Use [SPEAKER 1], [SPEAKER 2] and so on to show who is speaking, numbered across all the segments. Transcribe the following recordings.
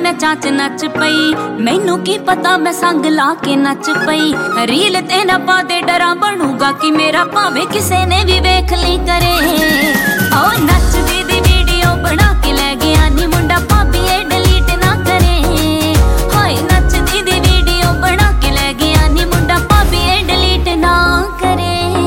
[SPEAKER 1] मैं चाच नच पई, मैनू की पता मैं संग ला के नच पई। रील ते ना पा दे डरा बनूगा कि मेरा भावे किसे ने भी वेख ली करे। ओ नचदी दी वीडियो बना के ले गया नी मुंडा भाभी ए डिलीट ना करे। हाय नचदी दी वीडियो बना के ले गया नी मुंडा भाभी ए डिलीट ना करे।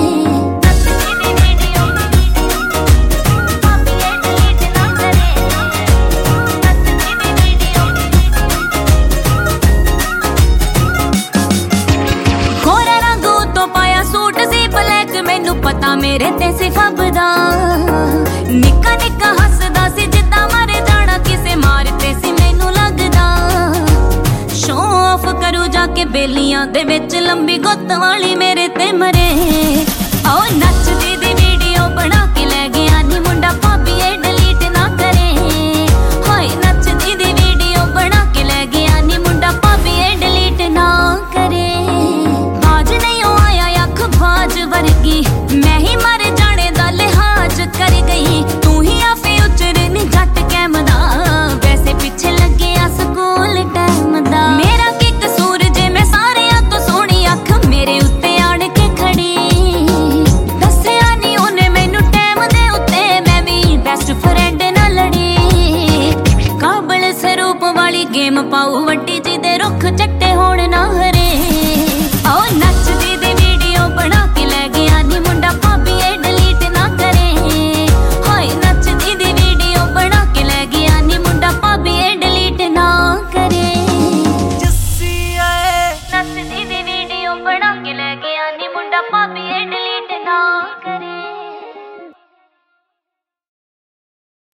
[SPEAKER 1] पता मेरे ते सिफबदा निक्का निक्का हसदा सी जिद्दा मारे जाना किसे मारते सी मैनू लगदा। शो ऑफ करू जाके बेलियां दे विच लंबी गुत्त वाली मेरे ते मरे। ओ नचदी दी वीडियो बना के ले गया नी मुंडा भाभी ए डिलीट ना करे। हाय नचदी दी वीडियो बना के ले गया नी मुंडा भाभी ए डिलीट ना करे। बाज नहीं आया अख बाज वर्गी मैं ही मर जाने दा लिहाज कर गई। तू ही आफे उचर नी जट कैमदा वैसे पीछे लगे आ स्कूल टाइम दा। मेरा की कसूर जे मैं सारे तो सोहनी अख मेरे उत्ते आड़ के खड़ी। दस्सिया नी ओने मैनू टाइम दे उत्ते मैं भी बेस्ट फ्रेंड ना लड़ी। काबल स्वरूप वाली गेम पाऊ वड्डी जी दे रुख चट्टे होण ना हरे।